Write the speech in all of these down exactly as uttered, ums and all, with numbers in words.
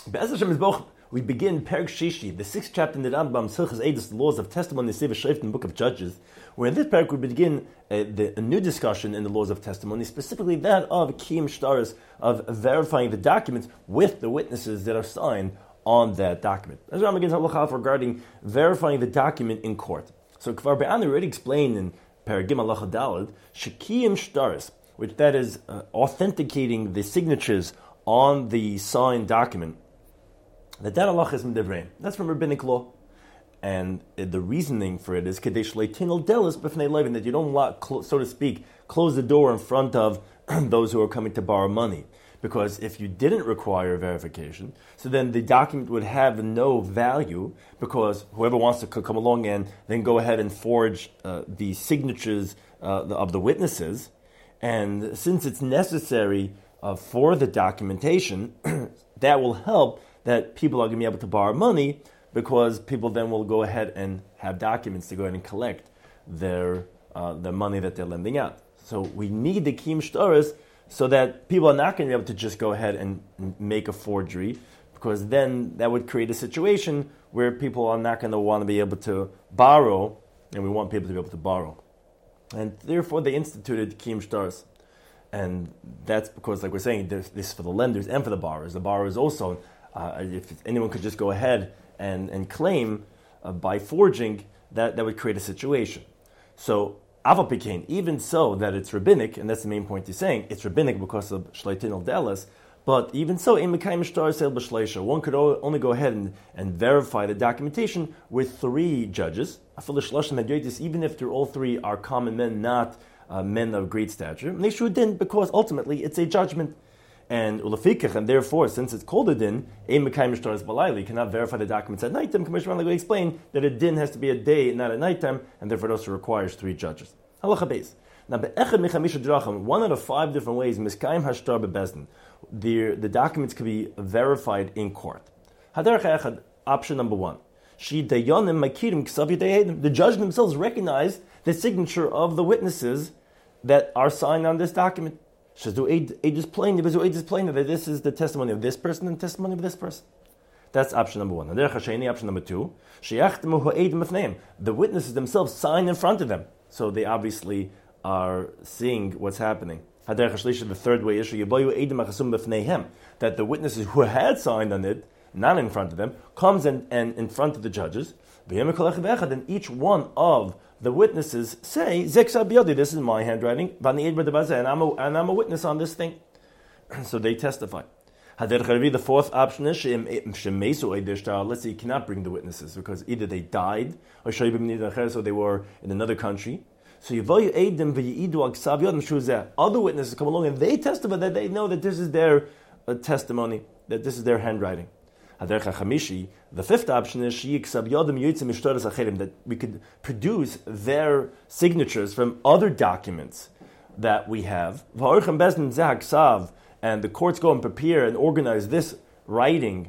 Be'ez Hashem Yisboch, we begin Perek Shishi, the sixth chapter in the Rambam, Silchas Eidos, the laws of testimony, Sefer Shoftim, the book of Judges, where in this Perek we begin uh, the, a new discussion in the laws of testimony, specifically that of Kiyum Shtaros, of verifying the documents with the witnesses that are signed on that document. As Rambam begins halacha regarding verifying the document in court. So Kvar Be'an already explained in Perek Gimel halacha Daled, Shekiyum Shtaros, which that is uh, authenticating the signatures on the signed document, that that halacha is midivrein. That's from rabbinic law. And the reasoning for it is kadesh leitinol delis b'fnei levin, that you don't, lock, so to speak, close the door in front of those who are coming to borrow money. Because if you didn't require verification, so then the document would have no value, because whoever wants to come along and then go ahead and forge uh, the signatures uh, of the witnesses, and since it's necessary uh, for the documentation, that will help that people are going to be able to borrow money, because people then will go ahead and have documents to go ahead and collect their uh, the money that they're lending out. So we need the Kiyum Shtaros so that people are not going to be able to just go ahead and make a forgery, because then that would create a situation where people are not going to want to be able to borrow, and we want people to be able to borrow. And therefore they instituted Kiyum Shtaros. And that's because, like we're saying, this is for the lenders and for the borrowers. The borrowers also, uh, if anyone could just go ahead and, and claim uh, by forging, that, that would create a situation. So, Aval Pikein, even so that it's rabbinic, and that's the main point he's saying, it's rabbinic because of Shleitin al Delas, but even so, one could only go ahead and, and verify the documentation with three judges, even if they're all three are common men, not uh, men of great stature. And they should din, because ultimately it's a judgment. And ulafikach, and therefore, since it's called a din, you cannot verify the documents at nighttime. Commissioner will explain that a din has to be a day, not at nighttime, and therefore it also requires three judges. Halacha beis. Now, one out of five different ways, miskayim hashtar bebezdin, the the documents can be verified in court. Option number one. The judge themselves recognize the signature of the witnesses that are signed on this document. That this is the testimony of this person and the testimony of this person. That's option number one. Option number two. The witnesses themselves sign in front of them, so they obviously are seeing what's happening. The third way is that the witnesses who had signed on it, not in front of them, comes and, and in front of the judges. And each one of the witnesses say, this is my handwriting, and I'm a, and I'm a witness on this thing. So they testify. The fourth option is, let's say you cannot bring the witnesses, because either they died, or so they were in another country. So other witnesses come along and they testify that they know that this is their uh, testimony, that this is their handwriting. The fifth option is that we could produce their signatures from other documents that we have, and the courts go and prepare and organize this writing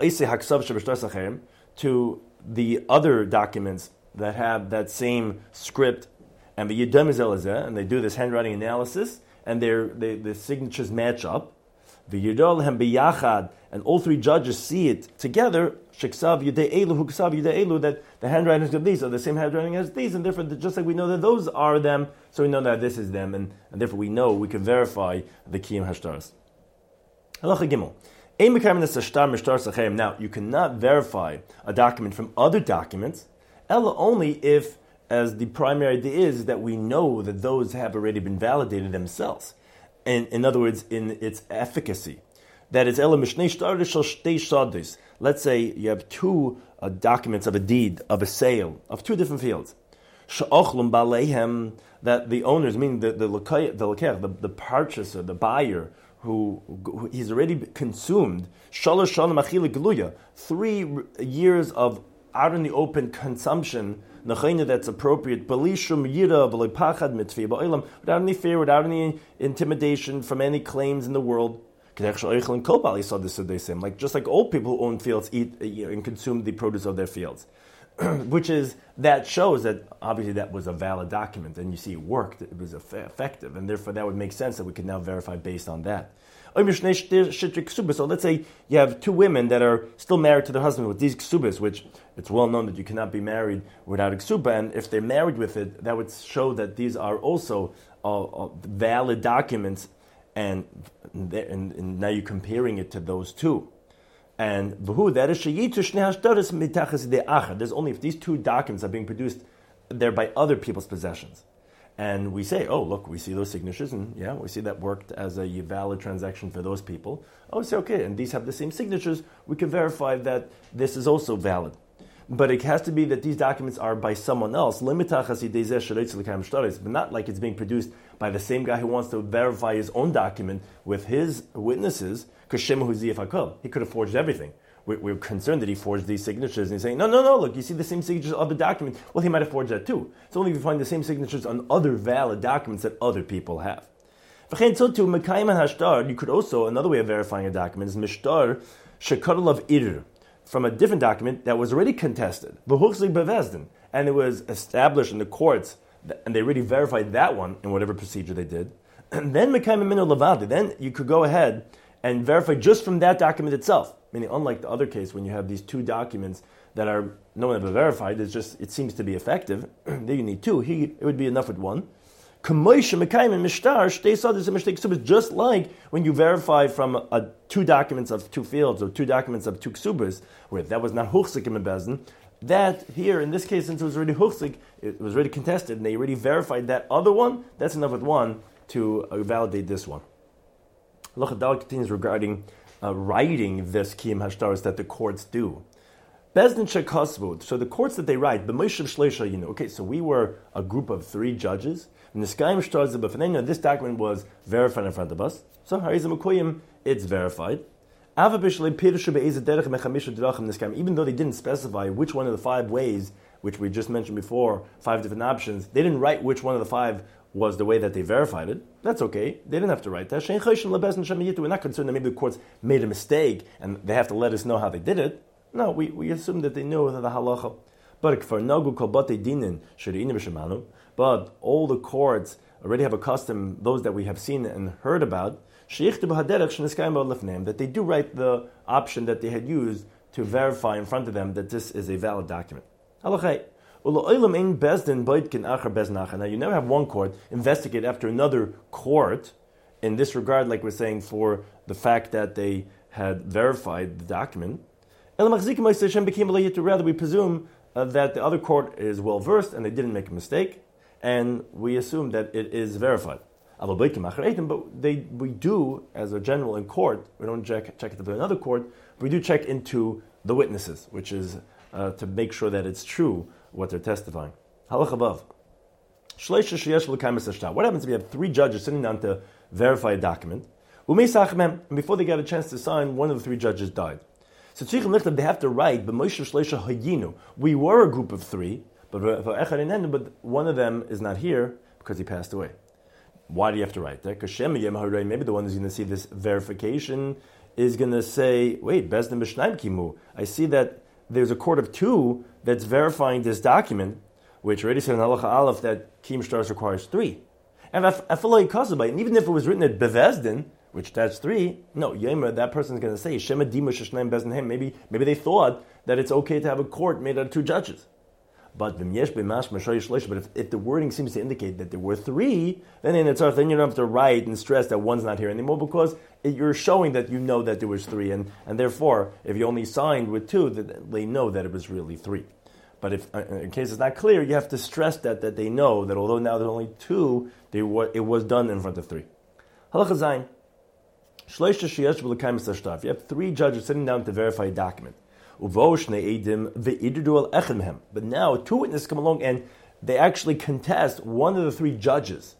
to the other documents that have that same script, and they do this handwriting analysis, and their they, the signatures match up. And all three judges see it together, that the handwritings of these are the same handwriting as these, and therefore, just like we know that those are them, so we know that this is them, and, and therefore we know we can verify the Kiyum Hashtaros. Halacha Gimel. Now, you cannot verify a document from other documents, ella only if, as the primary idea is, that we know that those have already been validated themselves. In, in other words, in its efficacy. That is, let's say you have two uh, documents of a deed, of a sale, of two different fields. That the owners, meaning the the, the, the, the purchaser, the buyer, who, who he's already consumed, three years of out in the open consumption, that's appropriate, without any fear, without any intimidation from any claims in the world. Like just like old people who own fields eat and consume the produce of their fields. Which is, that shows that obviously that was a valid document, and you see it worked, it was effective, and therefore that would make sense that we can now verify based on that. So let's say you have two women that are still married to their husband with these ksubas, which it's well known that you cannot be married without a ksuba, and if they're married with it, that would show that these are also uh, uh, valid documents, and, and, and now you're comparing it to those two. And that is there's only if these two documents are being produced, they're by other people's possessions. And we say, oh, look, we see those signatures, and yeah, we see that worked as a valid transaction for those people. Oh, we say, okay, and these have the same signatures, we can verify that this is also valid. But it has to be that these documents are by someone else, but not like it's being produced by the same guy who wants to verify his own document with his witnesses, because he could have forged everything. We're concerned that he forged these signatures, and he's saying, no, no, no, look, you see the same signatures on the document. Well, he might have forged that too. It's only if you find the same signatures on other valid documents that other people have. You could also, another way of verifying a document is mishtar shekadal of ir, from a different document that was already contested, and it was established in the courts, and they already verified that one in whatever procedure they did. And then then you could go ahead and verify just from that document itself. Meaning, unlike the other case, when you have these two documents that are no one ever verified, it's just it seems to be effective. Then you need two. He, it would be enough with one. Just like when you verify from a, two documents of two fields or two documents of two ksubas, where that was not huchzik in Bezdin, that here in this case, since it was already huchzik, it was already contested, and they already verified that other one. That's enough with one to uh, validate this one. Lachadal continues regarding uh, writing this kiyum hashtaros that the courts do. Bezdin shekasvud. So the courts that they write, b'moishav shleisha yinu. Okay, so we were a group of three judges. And the skayim shtaros b'fnei. This document was verified in front of us. So harizim ukuyim, it's verified. Even though they didn't specify which one of the five ways, which we just mentioned before, five different options, they didn't write which one of the five was the way that they verified it. That's okay. They didn't have to write that. We're not concerned that maybe the courts made a mistake and they have to let us know how they did it. No, we, we assume that they knew the halacha. But for nagu kol batei dinin shirinu b'shemanu, but all the courts already have a custom, those that we have seen and heard about, that they do write the option that they had used to verify in front of them that this is a valid document. Now you never have one court investigate after another court in this regard, like we're saying, for the fact that they had verified the document. Rather, we presume uh, that the other court is well versed and they didn't make a mistake, and we assume that it is verified. But they, we do, as a general in court, we don't check, check it to another court, but we do check into the witnesses, which is uh, to make sure that it's true what they're testifying. Halach above. What happens if you have three judges sitting down to verify a document, and before they get a chance to sign, one of the three judges died? So they have to write, we were a group of three, but one of them is not here because he passed away. Why do you have to write that? Because maybe the one who's going to see this verification is going to say, wait, Bezdin b'shnaim kimu. I see that there's a court of two that's verifying this document, which already said in Halacha Aleph that kiyum shtaros requires three. And I feel like kasabay, and even if it was written at Bevezdin, which that's three, no, Yemer, that person's going to say, Shema Dima Sheshnaim Bezdin Hem. Maybe maybe they thought that it's okay to have a court made out of two judges. But but if, if the wording seems to indicate that there were three, then in Netzareth, then you don't have to write and stress that one's not here anymore, because it, you're showing that you know that there was three, and, and therefore, if you only signed with two, that they know that it was really three. But if, in case it's not clear, you have to stress that that they know that although now there are only two, they were, it was done in front of three. Halacha Zayin. If you have three judges sitting down to verify a document, but now two witnesses come along and they actually contest one of the three judges.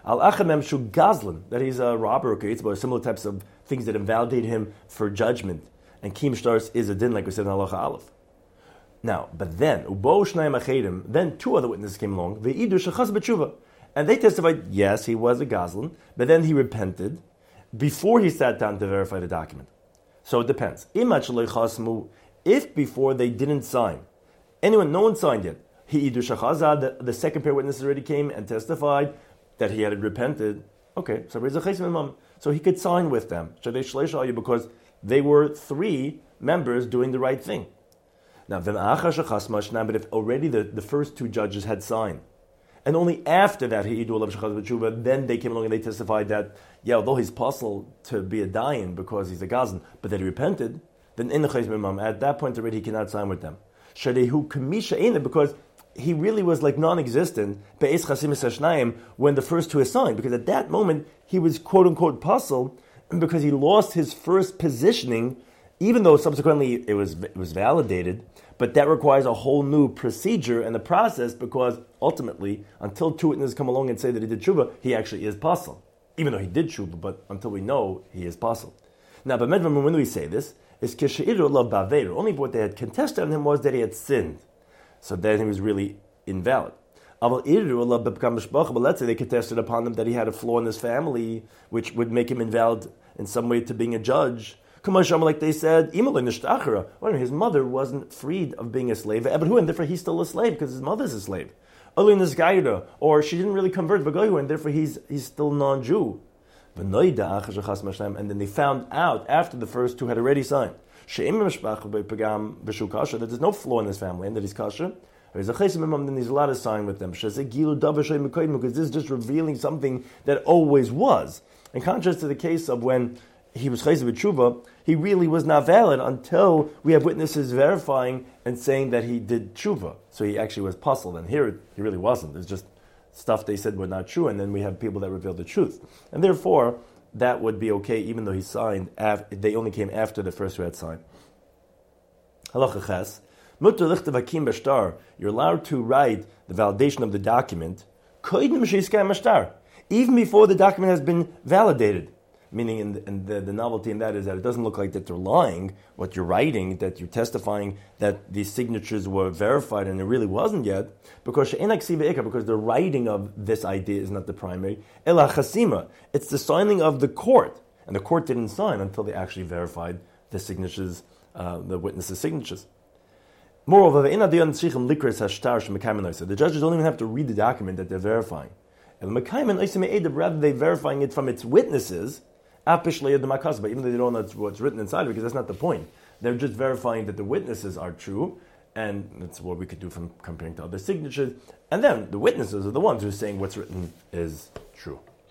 That he's a robber, okay, it's about similar types of things that invalidate him for judgment. And kiyum shtaros is a din, like we said in Halacha Aleph. Now, but then, then two other witnesses came along, and they testified, yes, he was a gazlan, but then he repented before he sat down to verify the document. So it depends. If before they didn't sign, anyone, no one signed yet, he the, the second pair of witnesses already came and testified that he had repented. Okay, so so he could sign with them. Because they were three members doing the right thing. Now, but if already the, the first two judges had signed, and only after that, then they came along and they testified that, yeah, although he's possible to be a dayan because he's a gazan, but that he repented, then in the at that point already he cannot sign with them. Because he really was like non-existent when the first two assigned, because at that moment he was quote-unquote puzzle because he lost his first positioning, even though subsequently it was it was validated, but that requires a whole new procedure and the process, because ultimately, until two witnesses come along and say that he did tshuva, he actually is puzzle. Even though he did tshuva, but until we know, he is puzzle. Now, but when we say this, is only what they had contested on him was that he had sinned. So then he was really invalid. But let's say they contested upon him that he had a flaw in his family, which would make him invalid in some way to being a judge. Like they said, his mother wasn't freed of being a slave, and therefore he's still a slave because his mother's a slave. Or she didn't really convert, and therefore he's he's still non-Jew. And then they found out after the first two had already signed that there's no flaw in his family and that he's kasher. Then he's allowed to sign with them because this is just revealing something that always was. In contrast to the case of when he was chayzer b'tshuva, he really was not valid until we have witnesses verifying and saying that he did tshuva. So he actually was puzzled, and here he really wasn't. It's just stuff they said were not true, and then we have people that revealed the truth. And therefore, that would be okay, even though he signed, af- they only came after the first who had signed. Halacha ches, mutter lichte vakim b'shtar, you're allowed to write the validation of the document, koidem sheiskai mashtar, even before the document has been validated. Meaning, in, the, in the, the novelty in that is that it doesn't look like that they're lying, what you're writing, that you're testifying that these signatures were verified, and it really wasn't yet, because because the writing of this idea is not the primary. Ela chasima, it's the signing of the court, and the court didn't sign until they actually verified the signatures, uh, the witnesses' signatures. Moreover, the judges don't even have to read the document that they're verifying. Rather, they're verifying it from its witnesses, even though they don't know what's written inside it, because that's not the point. They're just verifying that the witnesses are true, and that's what we could do from comparing to other signatures. And then the witnesses are the ones who are saying what's written is true.